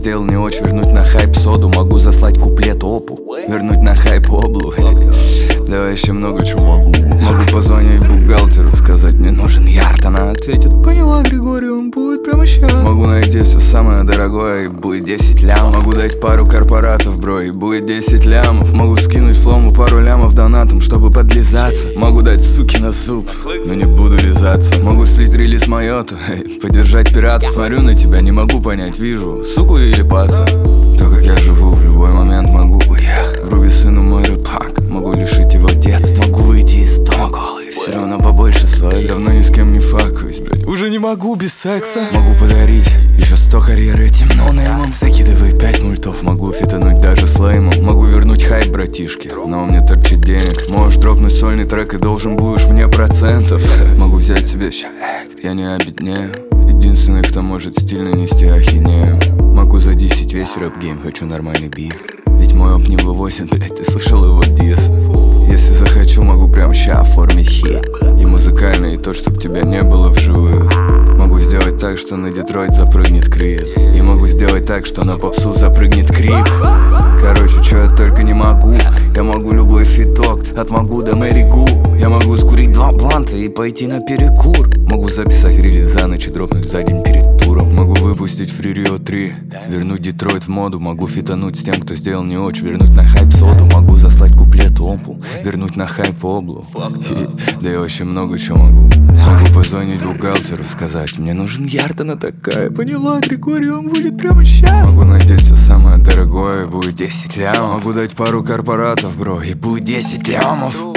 сделал не очень. Вернуть на хайп соду, могу заслать куплет опу. Вернуть на хайп облу. Давай еще много чего могу. Могу позвонить бухгалтеру, сказать, мне нужен ярд. Она ответит, поняла, Григорий, он будет прямо сейчас. Могу найти все самое дорогое, и будет 10 лямов. Могу дать пару корпоратов, бро, и будет 10 лямов. Могу скинуть слому пару лямов донатом, чтобы подлизаться. Могу дать суки на зуб, но не буду лизаться. Могу слить релиз Майоту, поддержать пиратов. Смотрю на тебя, не могу понять, вижу суку или паца. То, как я живу, в любой момент могу уехать. Вруби сыну мой рэпак, могу лишить его детства. Могу выйти из дома голый, все равно побольше своих. Давно ни с кем не факаюсь, блядь, уже не могу без секса. Могу подарить еще 100 карьер этим ноунеймом. Закидывай 5 мультов, могу фитануть даже с леймом. Могу вернуть хайп, братишки, но мне торчит денег. Можешь дропнуть сольный трек и должен будешь мне процентов. Могу взять себе щаэкт, я не обеднею. Единственный, кто может стильно нести ахинею. Могу задисить весь рэп-гейм, хочу нормальный бит. Ведь мой оп не вывозит, блять, ты слышал его дис? Если захочу, могу прям ща оформить хит. И музыкальный, и тот, чтоб тебя не было вживую. Могу сделать так, что на Детройт запрыгнет Крид. И могу сделать так, что на попсу запрыгнет Крик. Короче, чё я только не могу. Я могу любой фиток, от могу до Мэри Гу. Я могу скурить 2 бланта и пойти на перекур. Могу записать релиз за ночь и дропнуть за день перед туром. Могу выпустить Free Rio 3, вернуть Детройт в моду. Могу фитануть с тем, кто сделал не очень. Вернуть на хайп соду, могу заслать куплет опу. Вернуть на хайп облу. Да я вообще много чего могу. Могу позвонить бухгалтеру, сказать, мне нужен ярд, она такая, поняла, Григорий, он будет прямо сейчас. Могу надеть все самое дорогое, будет 10 лямов. Могу дать пару корпоратов, бро, и будет 10 лямов.